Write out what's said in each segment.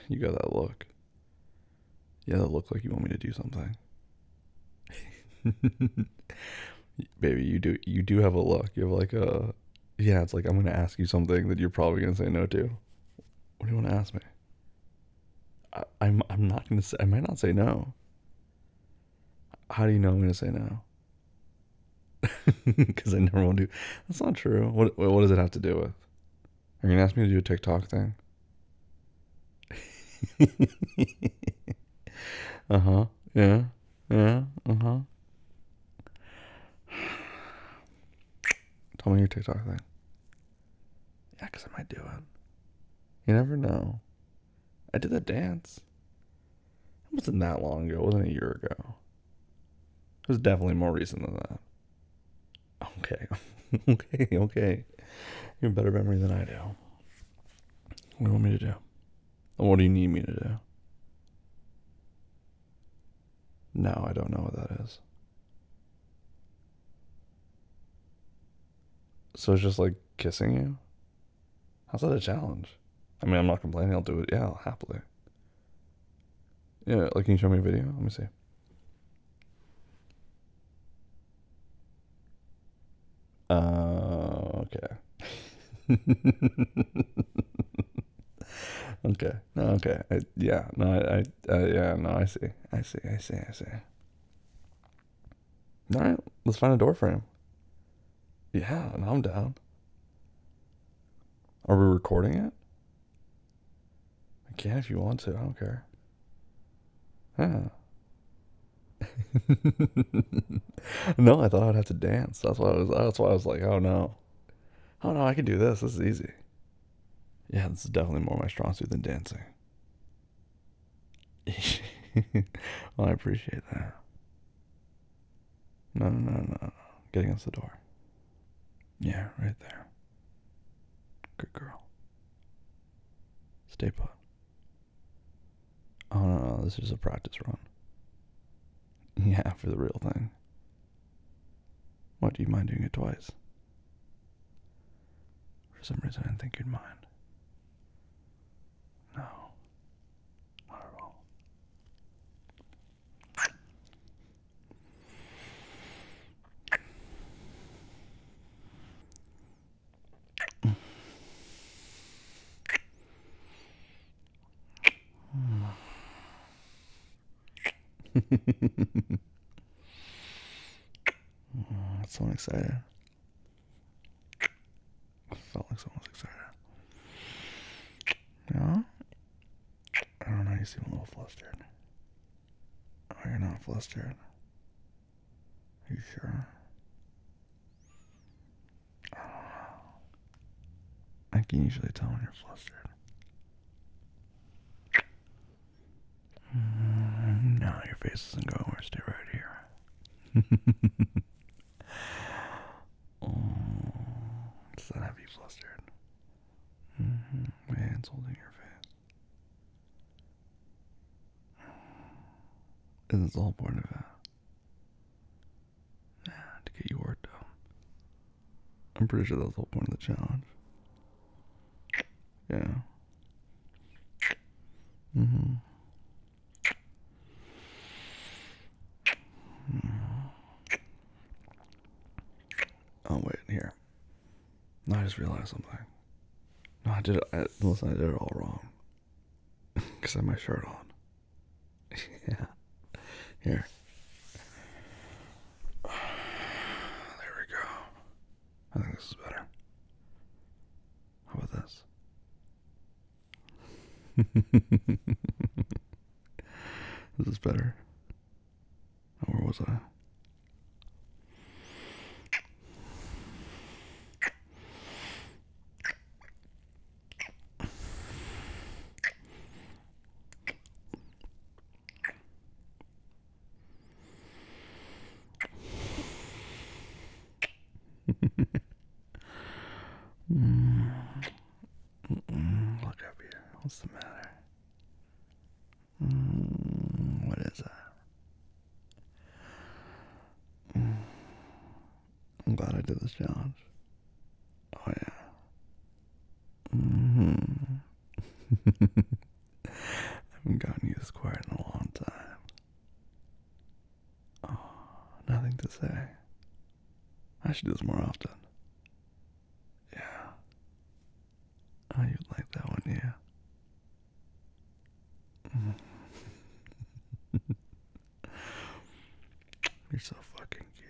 You got that look. Yeah, that look like you want me to do something. Baby, you do have a look. You have like a yeah, it's like I'm gonna ask you something that you're probably gonna say no to. What do you want to ask me? I'm not gonna say I might not say no. How do you know I'm gonna say no? Because I never want to. That's not true. What does it have to do with? Are you gonna ask me to do a TikTok thing? Uh huh. Yeah. Yeah. Uh huh. Tell me your TikTok thing. Yeah, because I might do it. You never know. I did that dance. It wasn't that long ago. It wasn't a year ago. It was definitely more recent than that. Okay. Okay. Okay. You have a better memory than I do. What do you want me to do? What do you need me to do? No, I don't know what that is. So it's just like kissing you? How's that a challenge? I mean, I'm not complaining. I'll do it. Yeah, I'll happily. Yeah, like, can you show me a video? Let me see. Okay. Okay. No, okay. Yeah. No, yeah. No, I see. I see. I see. I see. All right. Let's find a door frame. Yeah, no, I'm down. Are we recording it? I can if you want to. I don't care. Yeah. No, I thought I'd have to dance. That's why I was. That's why I was like, oh no, oh no, I can do this. This is easy. Yeah, this is definitely more my strong suit than dancing. Well, I appreciate that. No, no, no, no, no. Get against the door. Yeah, right there. Good girl. Stay put. Oh no, no, this is a practice run. Yeah, for the real thing. What, do you mind doing it twice? For some reason, I didn't think you'd mind. No, not at all. Someone excited. I felt like someone was excited. Yeah? I don't know, you seem a little flustered. Oh, you're not flustered. Are you sure? I can usually tell when you're flustered. No, your face doesn't go anywhere. Stay right here. Oh, does that have you flustered? My hand's holding your face. Isn't the whole point of it? Yeah, to get you worked up. I'm pretty sure that's the whole point of the challenge. Yeah. Mm-hmm. Oh, wait, here. No, I just realized something. No, I did it. Listen, I did it all wrong. Because I had my shirt on. Yeah. Here. There we go. I think this is better. How about this? This is better. Oh, where was I? Look up here. What's the matter? What is that? I'm glad I did this challenge. Oh, yeah. haven't gotten you this quiet in a long time. Oh, nothing to say. I should do this more often. Yeah. Oh, you'd like that one, yeah. You're so fucking cute.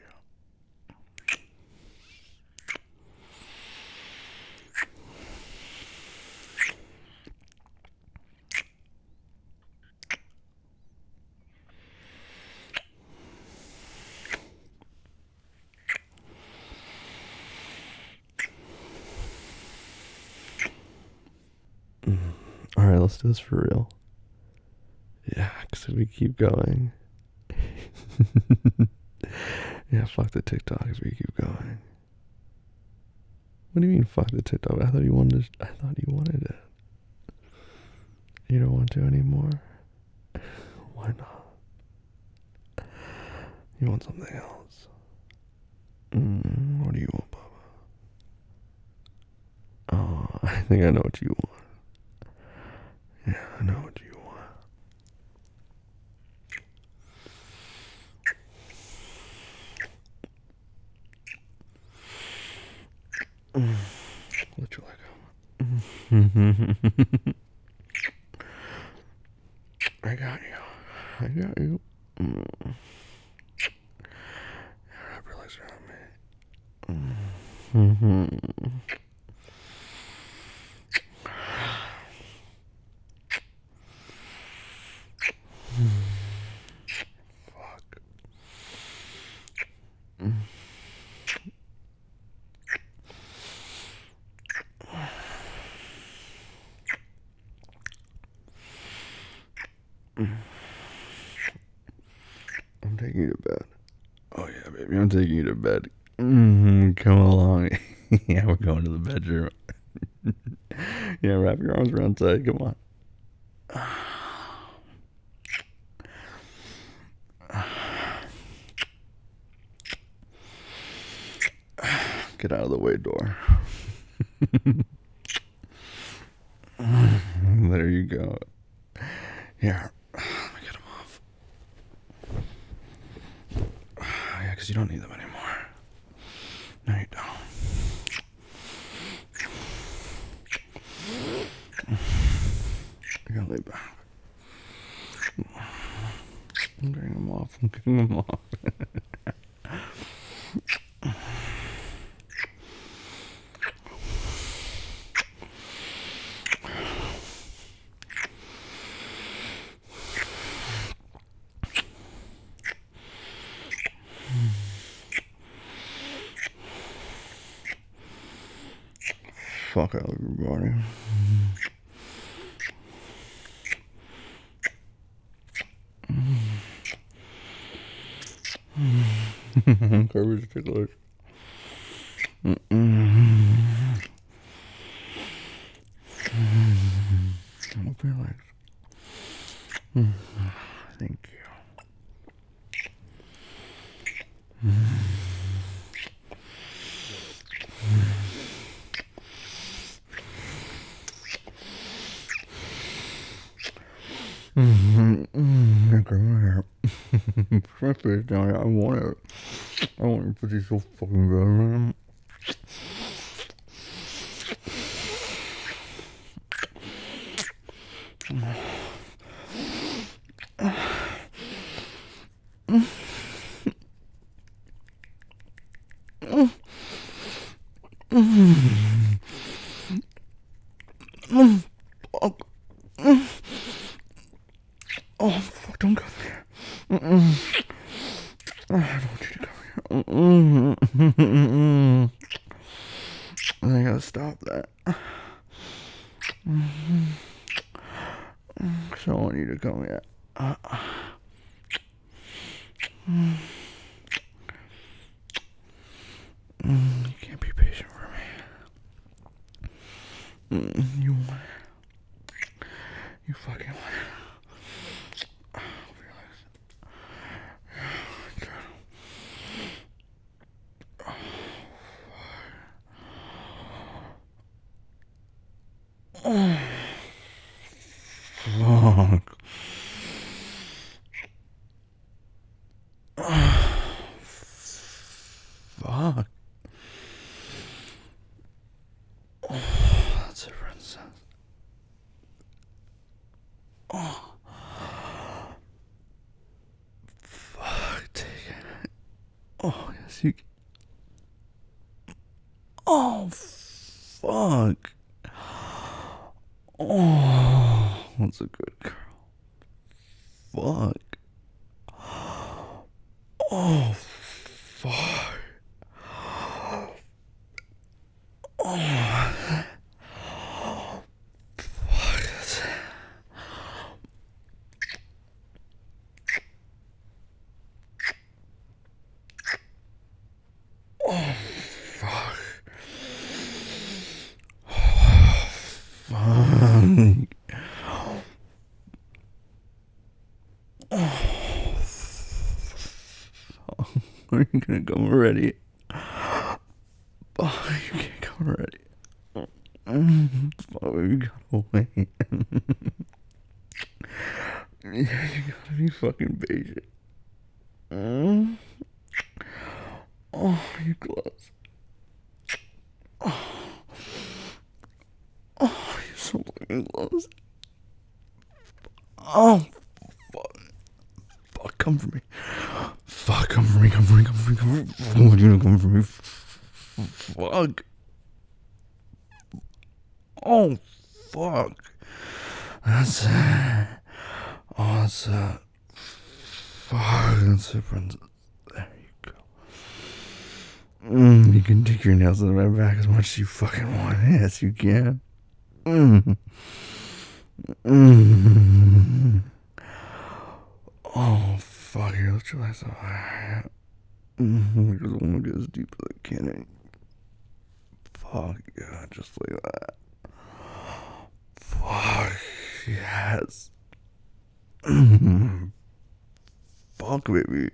Alright, let's do this for real. Yeah, because if we keep going. Yeah, fuck the TikTok if we keep going. What do you mean fuck the TikTok? I thought you wanted it. You don't want to anymore? Why not? You want something else? What do you want, Baba? Oh, I think I know what you want. Yeah, I know what you want. What you like? I got you. I got you. Wrap your legs around me. Fuck. I'm taking you to bed. Oh yeah, baby, I'm taking you to bed. Come along. Yeah, we're going to the bedroom. Yeah, wrap your arms around tight. Come on. Get out of the way, door. There you go. Here, let me get them off. Yeah, because you don't need them anymore. No, you don't. You gotta lay back. I'm getting them off. I'm getting them off. Fuck out of your body. Garbage ticklish. Open your legs. Thank you. Come here. Put my face down. I want it. I want your pussy so fucking bad, man. Oh, fuck, don't go there. I don't want you to go here. I gotta stop that. Cause I don't want you to come yet. You can't be patient for me. You want it. You fucking want it. Fuck. Fuck. That's it, princess. Oh. Fuck, take it. Oh, yes, you. Oh, fuck. Oh, that's a good girl. Fuck. Oh, fuck. Oh, fuck. That's it. Oh, fuck. Fuck. Are you gonna come already? Oh, you can't come already. Fuck, you gotta wait. Yeah, you gotta be fucking patient. Oh, you close. Oh, you're so fucking close. Oh, fuck. Fuck, come for me. Fuck, come for me, come for me, come for me, come for me. Fuck, you come for me. Fuck. Oh, fuck. That's it. Oh, that's it. Fuck, that's it, princess. There you go. You can dig your nails into my back as much as you fucking want. Yes, you can. Oh, fuck, here, let's relax. I just want to get as deep as I can. Fuck, yeah, just like that. Fuck, yes. Fuck, baby.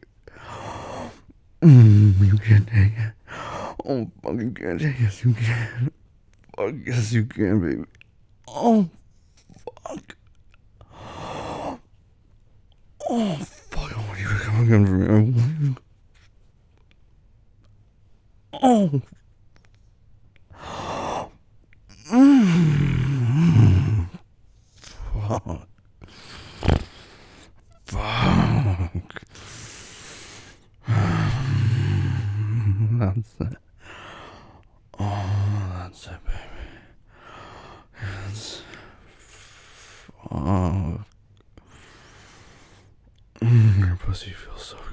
You can take it. Oh, fuck, you can take it. Yes, you can. Fuck, yes, you can, baby. Oh, fuck. Oh, fuck, I want you to come again for me. I want you. Oh. Fuck. Fuck. That's it. Oh, that's it, baby. That's. Fuck. Your pussy feels so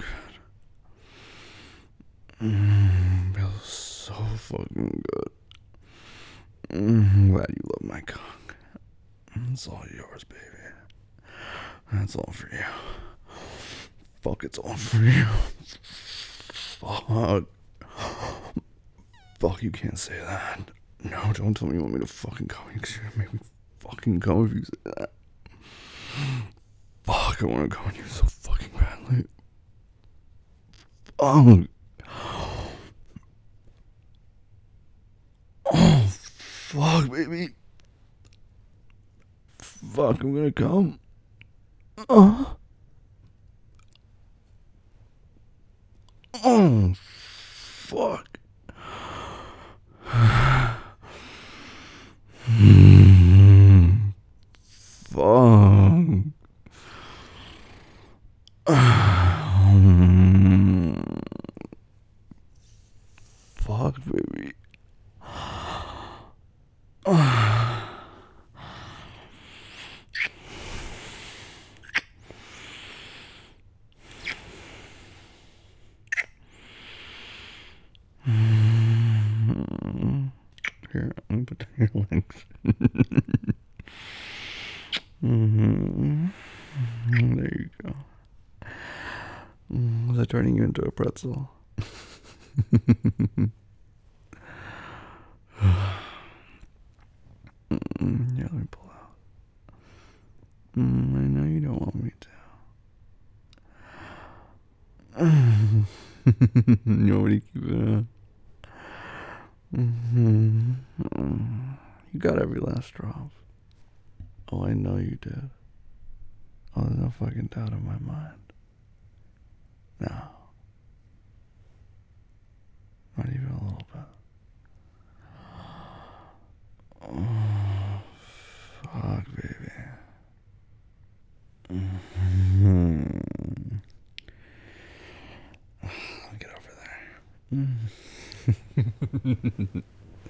good. Feels so fucking good. I'm glad you love my cock. It's all yours, baby. That's all for you. Fuck, it's all for you. Fuck. Fuck, you can't say that. No, don't tell me you want me to fucking come. Because you're gonna make me fucking come if you say that. Fuck, I wanna come on you so fucking badly. Oh. Oh, fuck, baby. Fuck, I'm gonna come. Oh. Oh, fuck. Fuck. Fuck, baby. Here, I'm gonna put down your legs. There you go. Was I turning you into a pretzel? Yeah, let me pull out. I know you don't want me to. You want me to keep it on? You got every last drop. Oh, I know you did. Oh, there's no fucking doubt in my mind. No. Not even a little bit. Oh, fuck, baby. Get over there.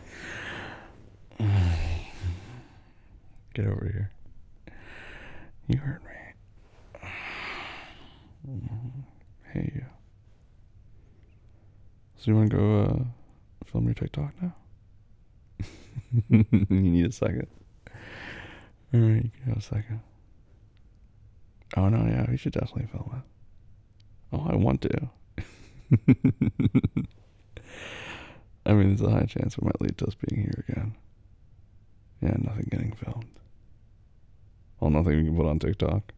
Get over here. You hurt me. Hey, you. So you want to go film your TikTok now? You need a second. Alright, you can have a second. Oh no, yeah, we should definitely film it. Oh, I want to. I mean, there's a high chance it might lead to us being here again. Yeah, nothing getting filmed. Well, nothing we can put on TikTok.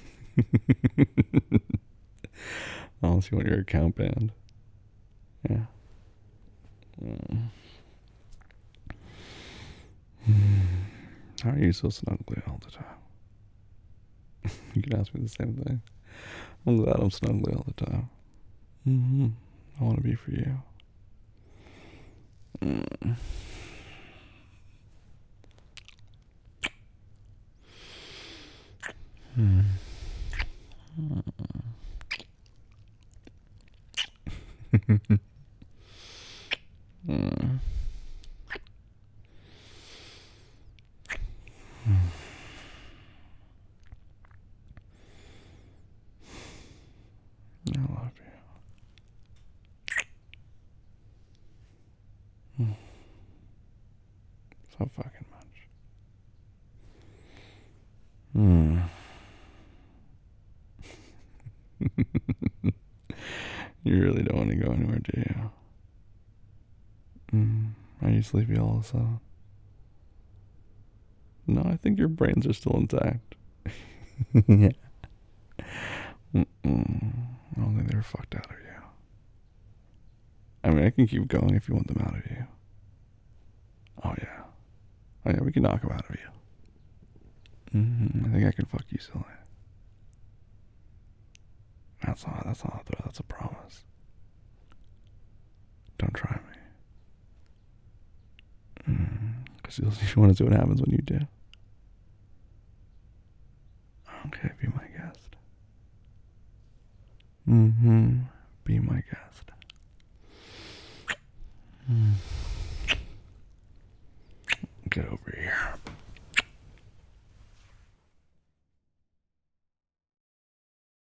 Unless you want your account banned. Yeah. How are you so snuggly all the time? You can ask me the same thing. I'm glad I'm snuggly all the time. I want to be for you. I love you. So fucking much. You really don't want to go anywhere, do you? Are you sleepy all of a sudden? No, I think your brains are still intact. Yeah. I don't think they were fucked out of you. I mean, I can keep going if you want them out of you. Oh yeah. Oh yeah, we can knock them out of you. I think I can fuck you silly. That's not a threat, that's a promise. Don't try me. Because you want to see what happens when you do. Okay, be my guest. Be my guest. Get over